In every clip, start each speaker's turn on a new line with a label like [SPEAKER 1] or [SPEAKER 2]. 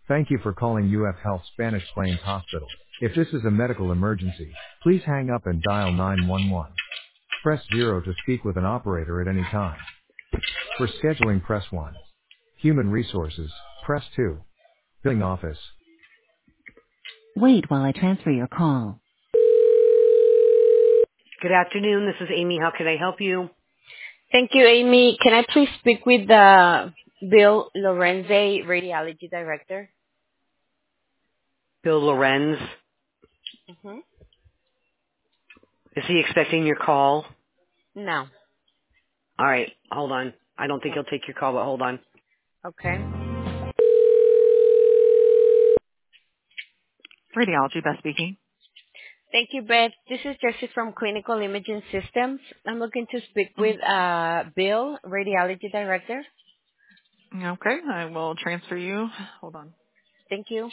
[SPEAKER 1] Thank you for calling UF Health Spanish Plains Hospital. If this is a medical emergency, please hang up and dial 911. Press 0 to speak with an operator at any time. For scheduling, press 1. Human Resources, press 2. Billing Office. Wait while I transfer your call. Good afternoon, this is Amy. How can I help you?
[SPEAKER 2] Thank you, Amy. Can I please speak with Bill Lorenzi, Radiology Director?
[SPEAKER 1] Bill Lorenz.
[SPEAKER 2] Mm-hmm.
[SPEAKER 1] Is he expecting your call?
[SPEAKER 2] No.
[SPEAKER 1] All right, hold on. I don't think he'll take your call, but hold on.
[SPEAKER 2] Okay.
[SPEAKER 3] Radiology, Beth speaking.
[SPEAKER 2] Thank you, Beth. This is Jessie from Clinical Imaging Systems. I'm looking to speak with Bill, Radiology Director.
[SPEAKER 3] Okay, I will transfer you. Hold on.
[SPEAKER 2] Thank you.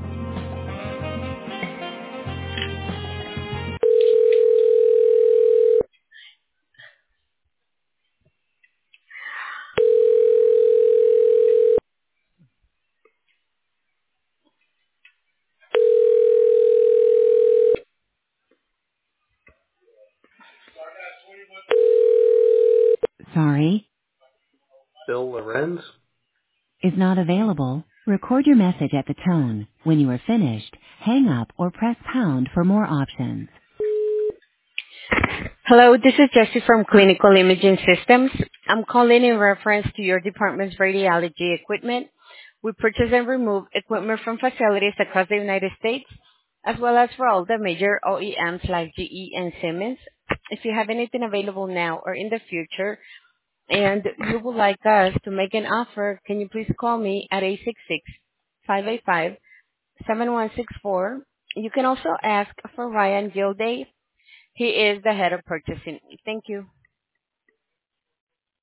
[SPEAKER 1] Sorry,
[SPEAKER 4] Bill Lorenz?
[SPEAKER 1] is not available. Record your message at the tone. When you are finished, hang up or press pound for more options.
[SPEAKER 2] Hello, this is Jessie from Clinical Imaging Systems. I'm calling in reference to your department's radiology equipment. We purchase and remove equipment from facilities across the United States, as well as for all the major OEMs like GE and Siemens. If you have anything available now or in the future, and you would like us to make an offer, can you please call me at 866-585-7164. You can also ask for Ryan Gilday. He is the head of purchasing. Thank you.